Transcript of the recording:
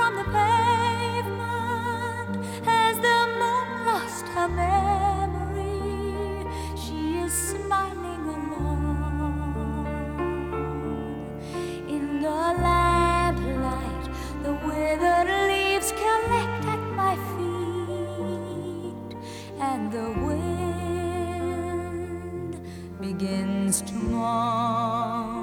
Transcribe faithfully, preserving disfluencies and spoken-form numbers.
from the pavement. Has the moon lost her memory? She is smiling alone. In the lamplight, the withered leaves collect at my feet, and the wind begins to mourn.